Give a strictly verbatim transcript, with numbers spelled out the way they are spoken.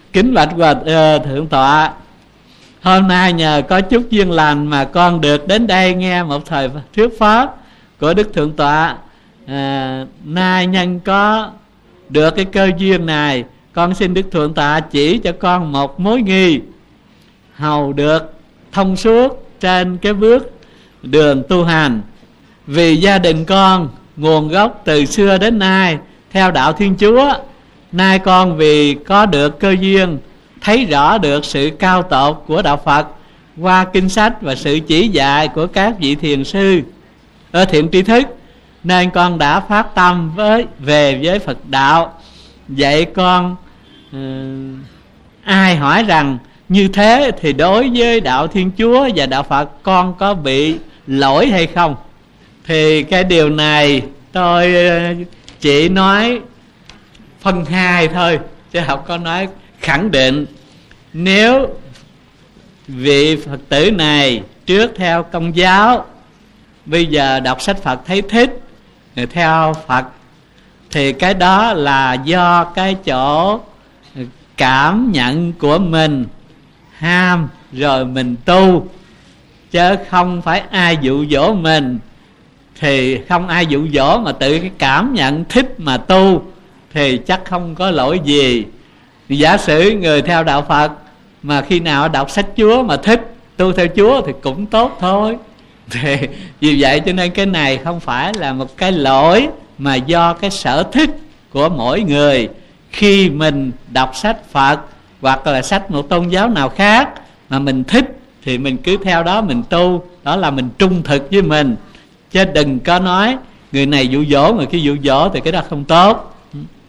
Kính bạch hòa uh, thượng tọa, hôm nay nhờ có chút duyên lành mà con được đến đây nghe một thời thuyết pháp của Đức Thượng Tọa. à, Nay nhân có được cái cơ duyên này, con xin Đức Thượng Tọa chỉ cho con một mối nghi, hầu được thông suốt trên cái bước đường tu hành. Vì gia đình con nguồn gốc từ xưa đến nay theo đạo Thiên Chúa, nay con vì có được cơ duyên thấy rõ được sự cao tột của đạo Phật qua kinh sách và sự chỉ dạy của các vị thiền sư ở thiện tri thức, nên con đã phát tâm với về với Phật đạo. Vậy con uh, ai hỏi rằng như thế thì đối với đạo Thiên Chúa và đạo Phật con có bị lỗi hay không, thì cái điều này tôi uh, chỉ nói phân hai thôi, chứ không có nói khẳng định. Nếu vị Phật tử này trước theo Công giáo, bây giờ đọc sách Phật thấy thích rồi theo Phật, thì cái đó là do cái chỗ cảm nhận của mình ham rồi mình tu, chứ không phải ai dụ dỗ mình. Thì không ai dụ dỗ mà tự cái cảm nhận thích mà tu thì chắc không có lỗi gì. Giả sử người theo đạo Phật mà khi nào đọc sách Chúa mà thích tu theo Chúa thì cũng tốt thôi. Thì vì vậy cho nên cái này không phải là một cái lỗi, mà do cái sở thích của mỗi người. Khi mình đọc sách Phật hoặc là sách một tôn giáo nào khác mà mình thích thì mình cứ theo đó mình tu, đó là mình trung thực với mình. Chứ đừng có nói người này dụ dỗ, người kia dụ dỗ, thì cái đó không tốt.